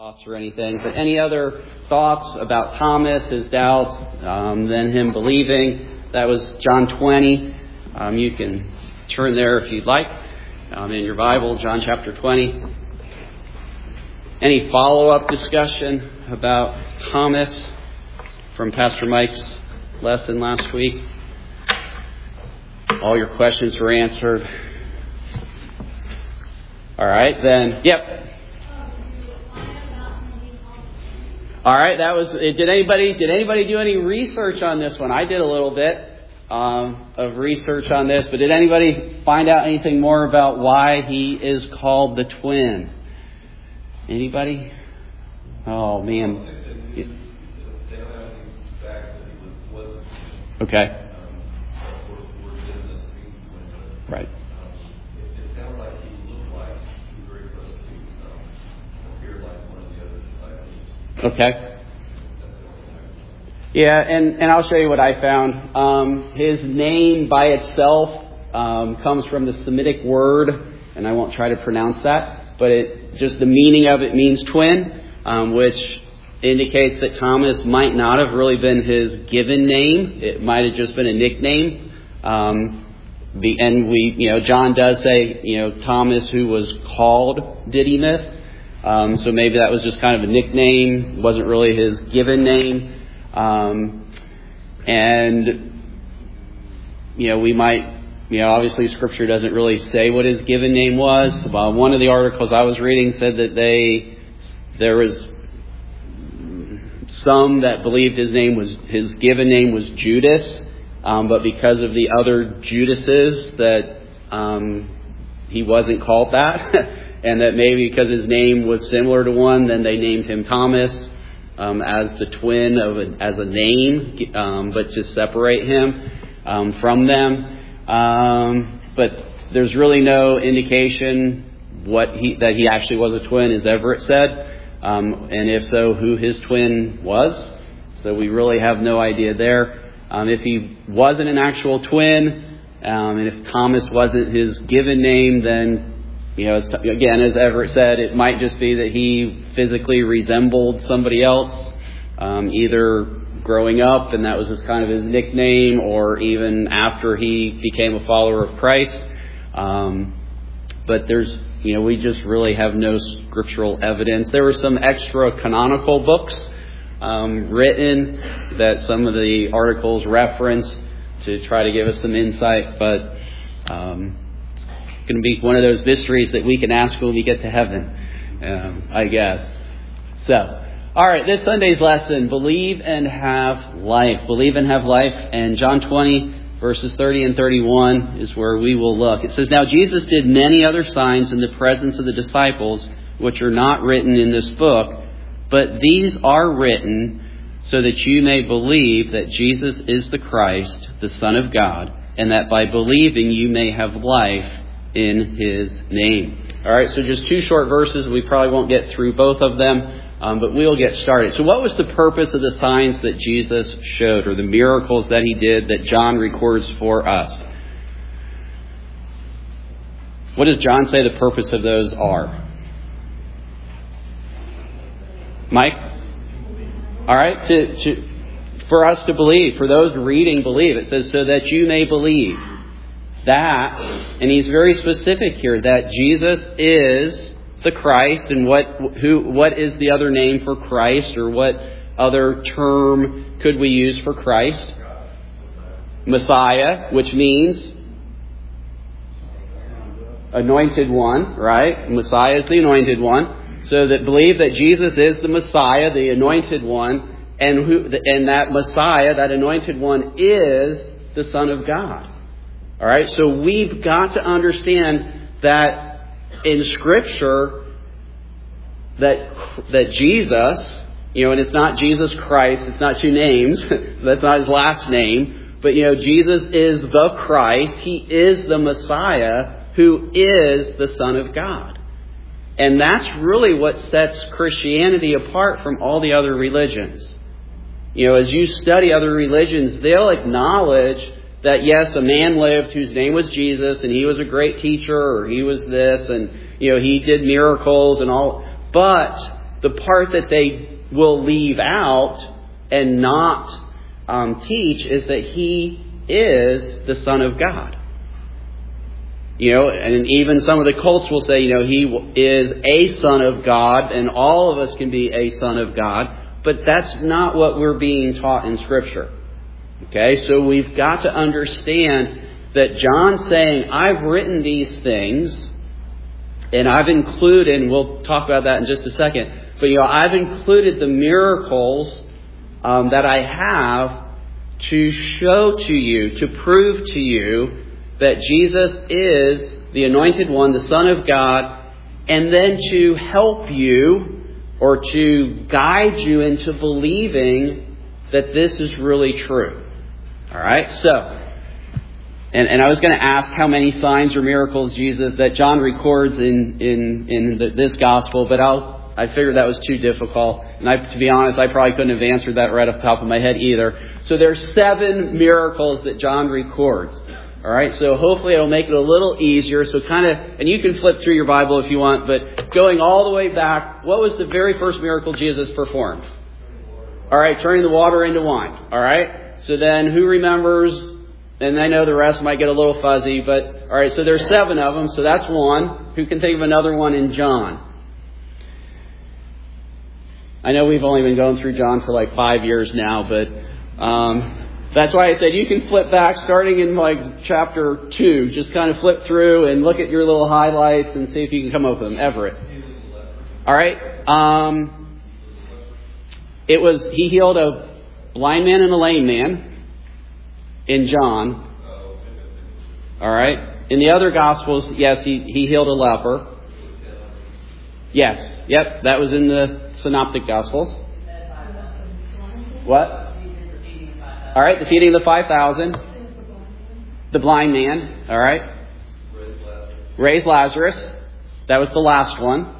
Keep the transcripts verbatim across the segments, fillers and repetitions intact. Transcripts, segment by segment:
thoughts or anything, but any other thoughts about Thomas, his doubts, um, then him believing? That was John twenty. Um, you can turn there if you'd like um, in your Bible, John chapter twenty. Any follow-up discussion about Thomas from Pastor Mike's lesson last week? All your questions were answered. All right, then, yep. All right, that was. Did anybody did anybody do any research on this one? I did a little bit um, of research on this, but did anybody find out anything more about why he is called the twin? Anybody? Oh man. Okay. Right. It sounded like he looked like he was very close to himself, appeared like one of the other disciples. Okay. Yeah, and, and I'll show you what I found. Um, his name by itself um, comes from the Semitic word, and I won't try to pronounce that, but it just the meaning of it means twin, um, which indicates that Thomas might not have really been his given name. It might have just been a nickname. Um, the, and we, you know, John does say, you know, Thomas who was called Didymus. Um, so maybe that was just kind of a nickname, wasn't really his given name. Um, and, you know, we might, you know, obviously Scripture doesn't really say what his given name was. Well, one of the articles I was reading said that they, there was some that believed his name was, his given name was Judas. Um, but because of the other Judases that um, he wasn't called that, and that maybe because his name was similar to one, then they named him Thomas um, as the twin of a, as a name, um, but to separate him um, from them. Um, but there's really no indication what he that he actually was a twin, as Everett said, um, and if so, who his twin was. So we really have no idea there. Um, if he wasn't an actual twin, um, and if Thomas wasn't his given name, then, you know, again, as Everett said, it might just be that he physically resembled somebody else, um, either growing up and that was just kind of his nickname, or even after he became a follower of Christ. Um, but there's, you know, we just really have no scriptural evidence. There were some extra canonical books Um, written that some of the articles reference to try to give us some insight, but um, it's going to be one of those mysteries that we can ask when we get to heaven, um, I guess. So, all right, this Sunday's lesson, believe and have life. Believe and have life, and John twenty, verses thirty and thirty-one is where we will look. It says, "Now Jesus did many other signs in the presence of the disciples, which are not written in this book, but these are written so that you may believe that Jesus is the Christ, the Son of God, and that by believing you may have life in His name." All right, so just two short verses. We probably won't get through both of them, um, but we'll get started. So what was the purpose of the signs that Jesus showed, or the miracles that He did that John records for us? What does John say the purpose of those are? Mike? All right, to, to, for us to believe, for those reading, believe. It says, so that you may believe that, and he's very specific here, that Jesus is the Christ, and what who what is the other name for Christ, or what other term could we use for Christ? Messiah, which means anointed one, right? Messiah is the anointed one. So that believe that Jesus is the Messiah, the anointed one, and who, and that Messiah, that anointed one, is the Son of God. All right. So we've got to understand that in Scripture, that that Jesus, you know, and it's not Jesus Christ, it's not two names, that's not his last name, but you know, Jesus is the Christ. He is the Messiah, who is the Son of God. And that's really what sets Christianity apart from all the other religions. You know, as you study other religions, they'll acknowledge that, yes, a man lived whose name was Jesus, and he was a great teacher, or he was this, and, you know, he did miracles and all. But the part that they will leave out and not um, teach is that He is the Son of God. You know, and even some of the cults will say, you know, He is a Son of God, and all of us can be a Son of God. But that's not what we're being taught in Scripture. Okay, so we've got to understand that John's saying, I've written these things, and I've included, and we'll talk about that in just a second, but you know, I've included the miracles um, that I have to show to you, to prove to you that Jesus is the Anointed One, the Son of God, and then to help you or to guide you into believing that this is really true. All right, so, and, and I was going to ask how many signs or miracles Jesus that John records in in in the, this gospel, but I'll I figured that was too difficult, and I, to be honest, I probably couldn't have answered that right off the top of my head either. So there's seven miracles that John records. All right, so hopefully it'll make it a little easier. So kind of, and you can flip through your Bible if you want, but going all the way back, what was the very first miracle Jesus performed? All right, turning the water into wine. All right, so then who remembers? And I know the rest might get a little fuzzy, but all right, so there's seven of them, so that's one. Who can think of another one in John? I know we've only been going through John for like five years now, but um, that's why I said you can flip back starting in like chapter two. Just kind of flip through and look at your little highlights and see if you can come up with them. Everett. All right. Um, it was, he healed a blind man and a lame man in John. All right. In the other Gospels, yes, he, he healed a leper. Yes. Yep. That was in the Synoptic Gospels. What? All right. The feeding of the five thousand. The blind man. All right. Raised Lazarus. That was the last one.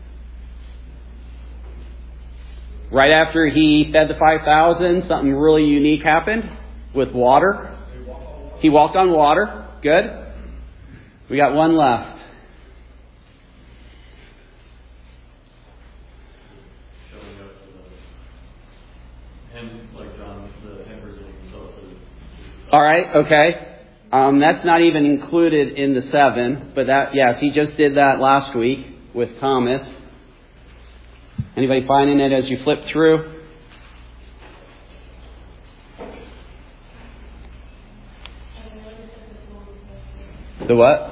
Right after he fed the five thousand, something really unique happened with water. He walked on water. Good. We got one left. All right, okay. Um, that's not even included in the seven, but that, yes, he just did that last week with Thomas. Anybody finding it as you flip through? The what?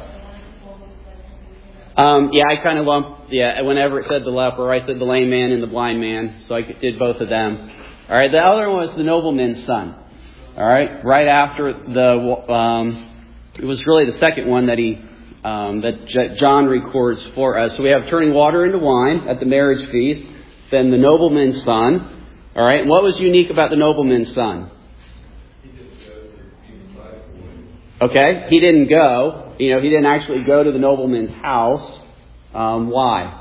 Um, yeah, I kind of lumped, yeah, whenever it said the leper, I said the lame man and the blind man, so I did both of them. All right, the other one was the nobleman's son. All right, right after the, um, it was really the second one that he, um, that J- John records for us. So we have turning water into wine at the marriage feast, then the nobleman's son. All right, and what was unique about the nobleman's son? Okay, he didn't go. You know, he didn't actually go to the nobleman's house. Um, why?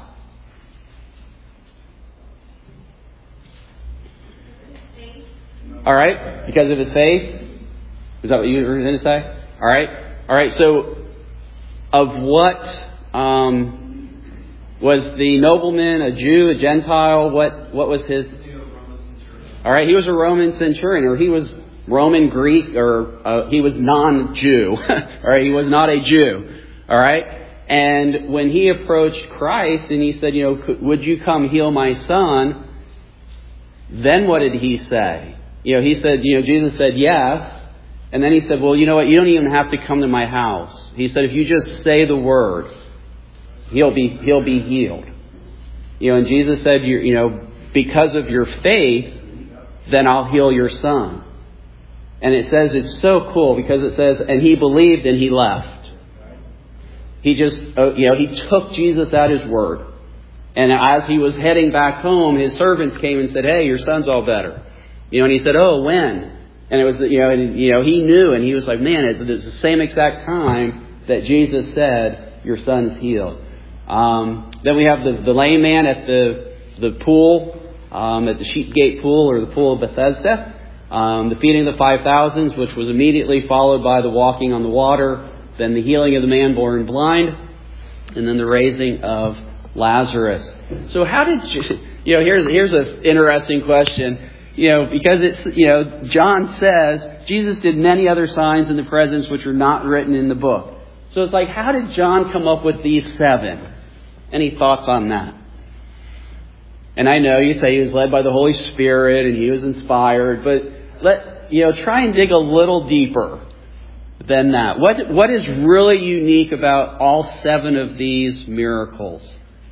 All right, because of his faith. Is that what you were going to say? All right, all right. So, of what um, was the nobleman? A Jew, a Gentile? What? What was his? All right, he was a Roman centurion, or he was Roman Greek, or uh, he was non-Jew. All right, he was not a Jew. All right, and when he approached Christ and he said, you know, would you come heal my son? Then what did he say? You know, he said, you know, Jesus said yes. And then he said, well, you know what? You don't even have to come to my house. He said, if you just say the word, he'll be, he'll be healed. You know, and Jesus said, you, you know, because of your faith, then I'll heal your son. And it says, it's so cool because it says, and he believed and he left. He just, you know, he took Jesus at his word. And as he was heading back home, his servants came and said, hey, your son's all better. You know, and he said, oh, when? And it was, you know, and, you know, he knew, and he was like, man, it's, it's the same exact time that Jesus said, your son's healed. Um, then we have the, the lame man at the the pool, um, at the Sheep Gate pool, or the pool of Bethesda. Um, the feeding of the five thousands, which was immediately followed by the walking on the water. Then the healing of the man born blind. And then the raising of Lazarus. So how did you, you know, here's, here's an interesting question. You know, because it's, you know, John says Jesus did many other signs in the presence which are not written in the book. So it's like, how did John come up with these seven? Any thoughts on that? And I know you say he was led by the Holy Spirit and he was inspired, but let, you know, try and dig a little deeper than that. What, what is really unique about all seven of these miracles?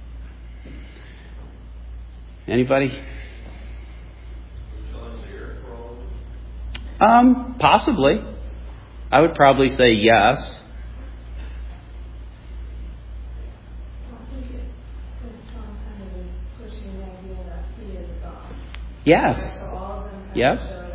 Anybody? Um, possibly. I would probably say yes. Yes. Yes.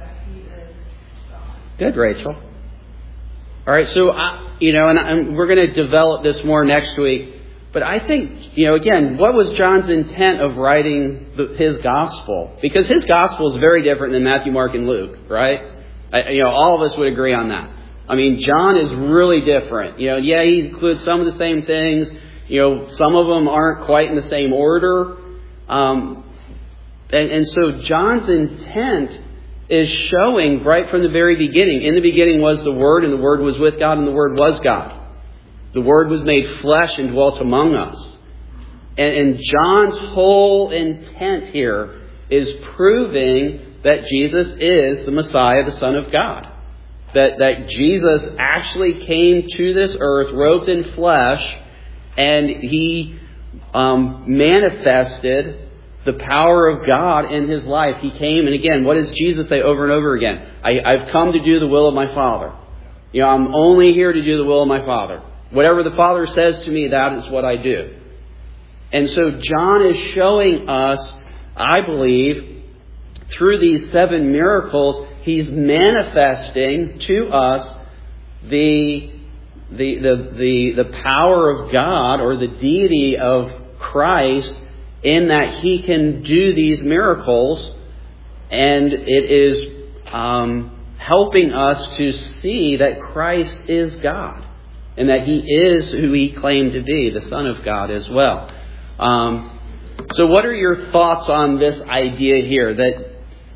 Good, Rachel. All right, so, I, you know, and, and we're going to develop this more next week. But I think, you know, again, what was John's intent of writing the, his gospel? Because his gospel is very different than Matthew, Mark, and Luke, right? I, you know, all of us would agree on that. I mean, John is really different. You know, yeah, he includes some of the same things. You know, some of them aren't quite in the same order. Um, and, and so John's intent is showing right from the very beginning. In the beginning was the Word, and the Word was with God, and the Word was God. The Word was made flesh and dwelt among us. And, and John's whole intent here is proving that Jesus is the Messiah, the Son of God. That, that Jesus actually came to this earth, robed in flesh, and He um, manifested the power of God in His life. He came, and again, what does Jesus say over and over again? I, I've come to do the will of my Father. You know, I'm only here to do the will of my Father. Whatever the Father says to me, that is what I do. And so John is showing us, I believe, through these seven miracles, he's manifesting to us the, the, the, the, the power of God or the deity of Christ in that He can do these miracles, and it is um, helping us to see that Christ is God and that He is who He claimed to be, the Son of God as well. Um, so what are your thoughts on this idea here that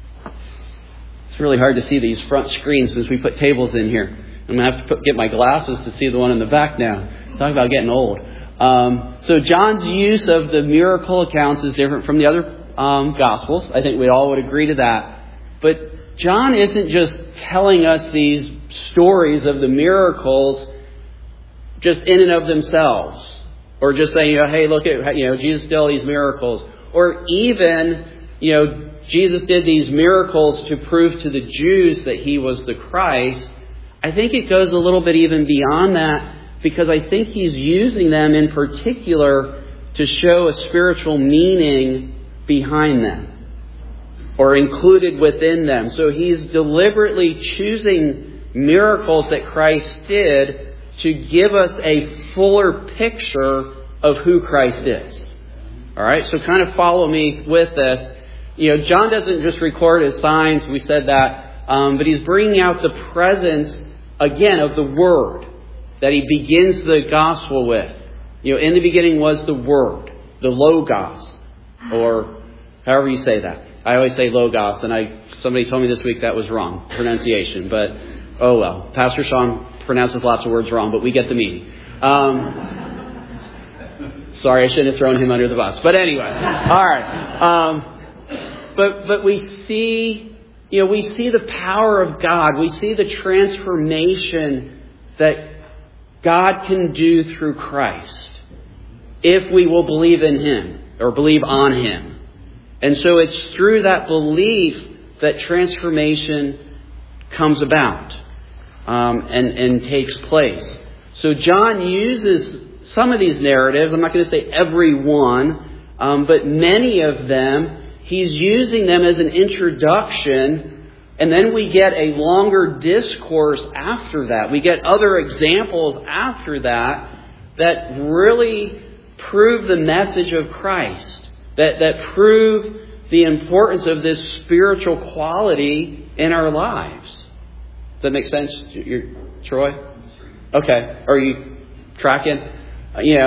it's really hard to see these front screens since we put tables in here. I'm going to have to put, get my glasses to see the one in the back now. Talk about getting old. Um, so John's use of the miracle accounts is different from the other um, Gospels. I think we all would agree to that. But John isn't just telling us these stories of the miracles just in and of themselves. Or just saying, you know, hey, look at, you know, Jesus did all these miracles. Or even, you know, Jesus did these miracles to prove to the Jews that He was the Christ. I think it goes a little bit even beyond that, because I think He's using them in particular to show a spiritual meaning behind them or included within them. So He's deliberately choosing miracles that Christ did to give us a fuller picture of who Christ is. All right, so kind of follow me with this. You know, John doesn't just record His signs, we said that, um, but he's bringing out the presence, again, of the Word that he begins the Gospel with. You know, in the beginning was the Word, the Logos, or however you say that. I always say Logos, and I somebody told me this week that was wrong pronunciation, but oh well. Pastor Sean pronounces lots of words wrong, but we get the meaning. Um, sorry, I shouldn't have thrown him under the bus. But anyway, all right. Um, but but we see, you know, we see the power of God. We see the transformation that God can do through Christ if we will believe in Him or believe on Him. And so it's through that belief that transformation comes about um, and, and takes place. So John uses some of these narratives. I'm not going to say every one, um, but many of them, he's using them as an introduction. And then we get a longer discourse after that. We get other examples after that that really prove the message of Christ. That, that prove the importance of this spiritual quality in our lives. Does that make sense, You're, Troy? Okay. Are you tracking? You know,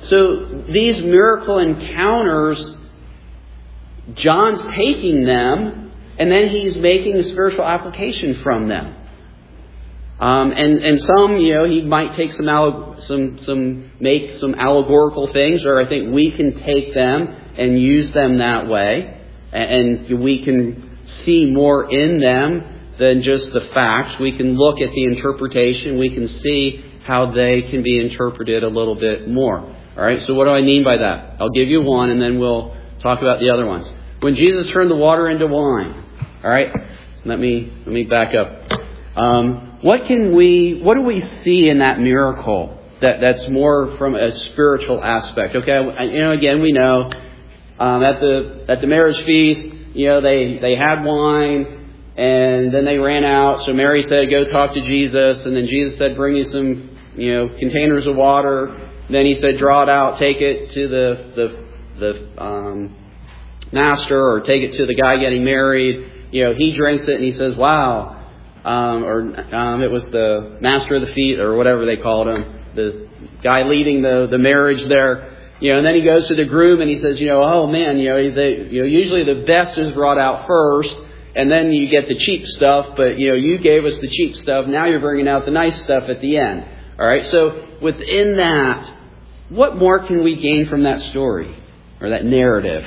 so these miracle encounters, John's taking them, and then he's making a spiritual application from them. Um, and, and some, you know, he might take some, alleg- some, some, make some allegorical things, or I think we can take them and use them that way. And, and we can see more in them than just the facts. We can look at the interpretation. We can see how they can be interpreted a little bit more. All right, so what do I mean by that? I'll give you one, and then we'll talk about the other ones. When Jesus turned the water into wine, all right, let me let me back up. Um, what can we, what do we see in that miracle that, that's more from a spiritual aspect? Okay, you know, again, we know um, at the at the marriage feast, you know, they they had wine, and then they ran out. So Mary said, "Go talk to Jesus," and then Jesus said, "Bring you some, you know, containers of water." Then he said, "Draw it out, take it to the the the um, master, or take it to the guy getting married." You know, he drinks it and he says, "Wow." Um, or um, it was the master of the feast, or whatever they called him, the guy leading the, the marriage there. You know, and then he goes to the groom and he says, you know, "Oh man, you know, they, you know, usually the best is brought out first, and then you get the cheap stuff. But you know, you gave us the cheap stuff. Now you're bringing out the nice stuff at the end." All right. So within that, what more can we gain from that story or that narrative?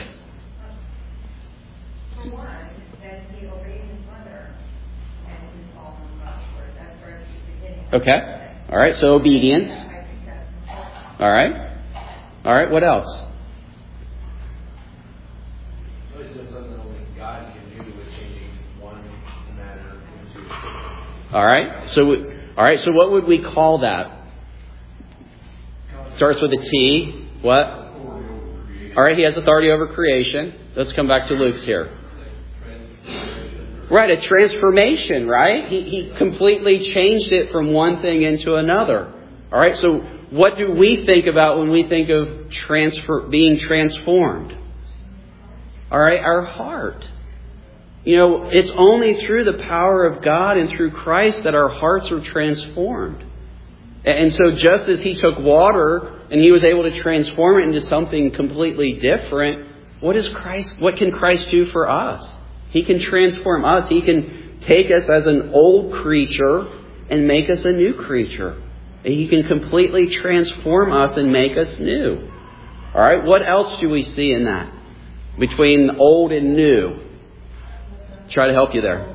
Okay. All right. So obedience. All right. All right. What else? So it does something only God can do with changing one matter into. All right. So, all right. So what would we call that? Starts with a T. What? All right. He has authority over creation. Let's come back to Luke's here. Right, a transformation, right? He, he completely changed it from one thing into another. All right, so what do we think about when we think of transfer, being transformed? All right, our heart. You know, it's only through the power of God and through Christ that our hearts are transformed. And so just as He took water and He was able to transform it into something completely different, what is Christ? What can Christ do for us? He can transform us. He can take us as an old creature and make us a new creature. He can completely transform us and make us new. All right, what else do we see in that? Between old and new. Try to help you there.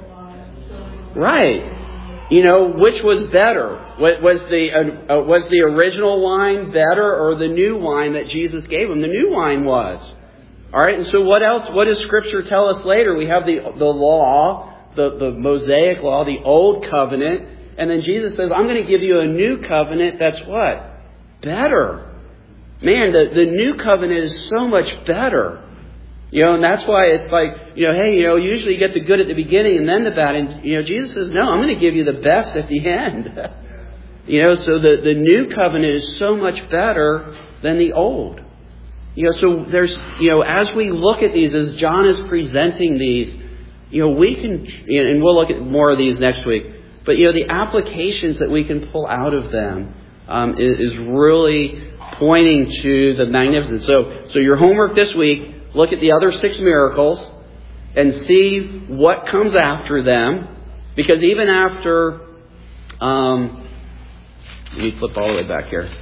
Right. You know, which was better? Was the uh, was the original wine better, or the new wine that Jesus gave him? The new wine was. All right, and so what else? What does Scripture tell us later? We have the the law, the, the Mosaic law, the old covenant, and then Jesus says, "I'm going to give you a new covenant that's what? Better." Man, the, the new covenant is so much better. You know, and that's why it's like, you know, hey, you know, usually you get the good at the beginning and then the bad. And, you know, Jesus says, no, I'm going to give you the best at the end. You know, so the, the new covenant is so much better than the old. You know, so there's, you know, as we look at these, as John is presenting these, you know, we can, and we'll look at more of these next week, but, you know, the applications that we can pull out of them um, is, is really pointing to the magnificence. So, so your homework this week, look at the other six miracles and see what comes after them, because even after, um, let me flip all the way back here.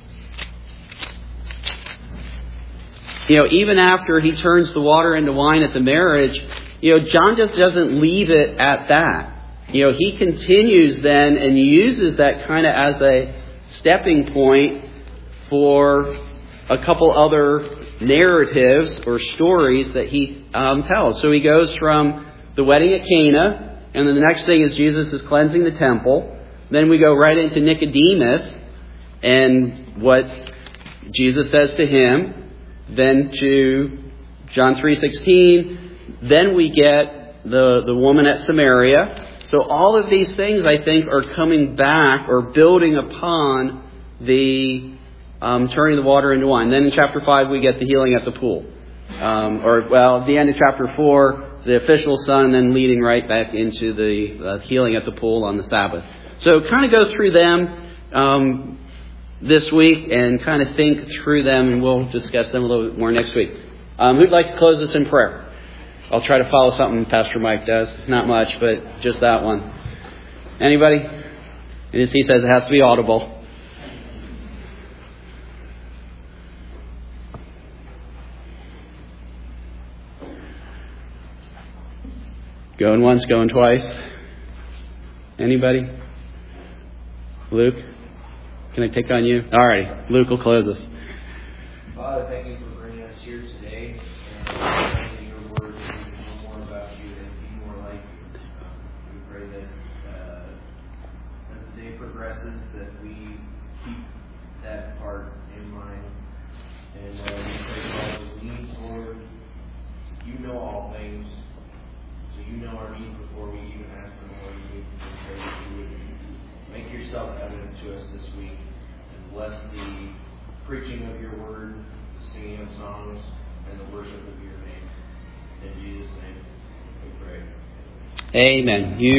You know, even after he turns the water into wine at the marriage, you know, John just doesn't leave it at that. You know, he continues then and uses that kind of as a stepping point for a couple other narratives or stories that he um, tells. So he goes from the wedding at Cana, and then the next thing is Jesus is cleansing the temple. Then we go right into Nicodemus and what Jesus says to him. Then to John three sixteen. Then we get the, the woman at Samaria. So all of these things, I think, are coming back or building upon the um, turning the water into wine. Then in chapter five, we get the healing at the pool. Um, or, well, at the end of chapter four, the official son, and then leading right back into the uh, healing at the pool on the Sabbath. So kind of go through them. Um, this week and kind of think through them, and we'll discuss them a little bit more next week. Um, who'd like to close us in prayer? I'll try to follow something Pastor Mike does. Not much, but just that one. Anybody? And as he says, it has to be audible. Going once, going twice. Anybody? Luke? Can I pick on you? All right. Luke will close us. Father, thank you for bringing us here today and that your word is to know more about you and be more like you. Um, we pray that uh, as the day progresses, that we keep that part in mind. And uh, we pray that we lean forward. You know all things. So you know our needs before we even ask them, Lord. We pray that you would make yourself evident to us this week and bless the preaching of your word, the singing of songs, and the worship of your name. In Jesus' name we pray. Amen. You